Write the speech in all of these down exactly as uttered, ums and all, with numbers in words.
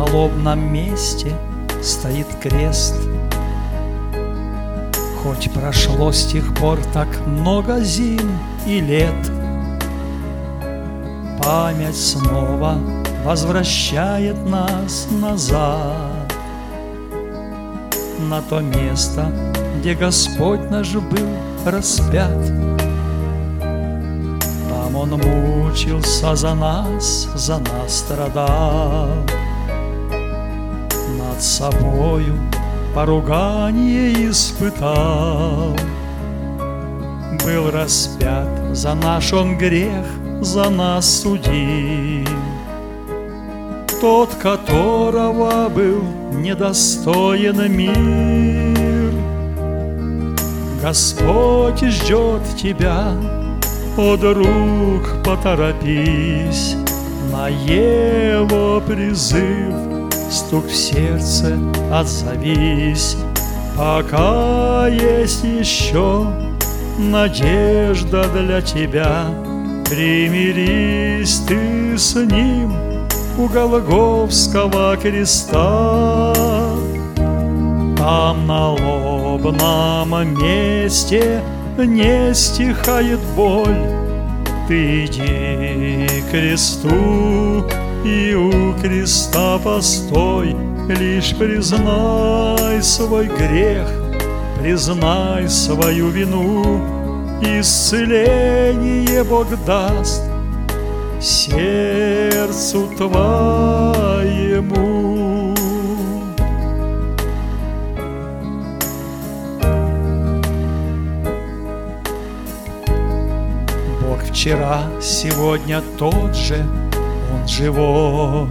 жалобном месте стоит крест. Хоть прошло с тех пор так много зим и лет, память снова возвращает нас назад на то место, где Господь наш был распят. Там Он мучился за нас, за нас страдал, над собою поругание испытал. Был распят за наш Он грех, за нас судим. Тот, которого был недостоин мир, Господь ждет тебя, о друг, поторопись, на Его призыв стук в сердце отзовись. Пока есть еще надежда для тебя, примирись ты с Ним у Голгофского креста. Там на лобном месте не стихает боль. Ты иди к кресту и у креста постой. Лишь признай свой грех, признай свою вину, исцеление Бог даст сердцу твоему. Бог вчера, сегодня тот же, Он живой.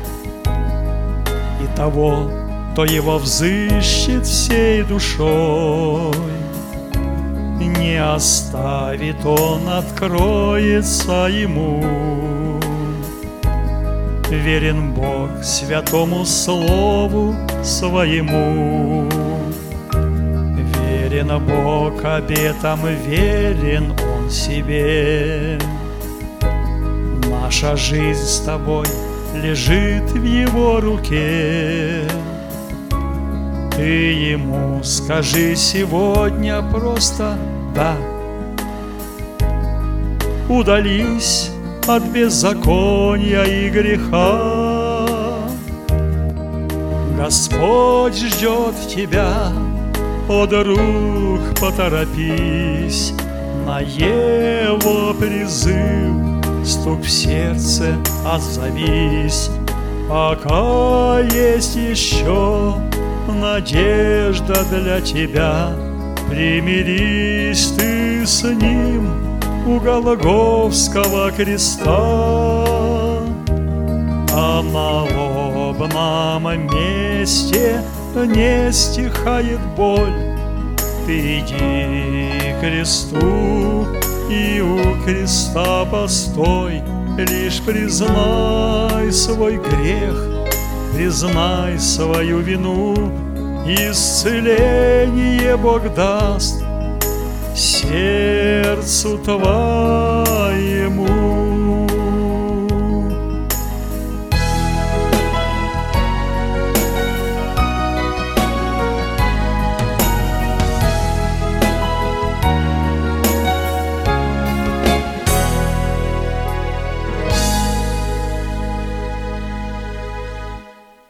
И того, кто Его взыщет всей душой, не оставит Он, откроется Ему. Верен Бог святому слову Своему, верен Бог обетам, верен Он себе. Наша жизнь с тобой лежит в Его руке. Ты Ему скажи сегодня просто «да». Удались от беззакония и греха. Господь ждет тебя, о друг, поторопись, на Его призыв стук в сердце отзовись. Пока есть еще надежда для тебя, примирись ты с Ним у Голгофского креста. А на лобном месте не стихает боль. Ты иди к кресту и у креста постой. Лишь признай свой грех, признай свою вину, исцеление Бог даст сердцу твоему.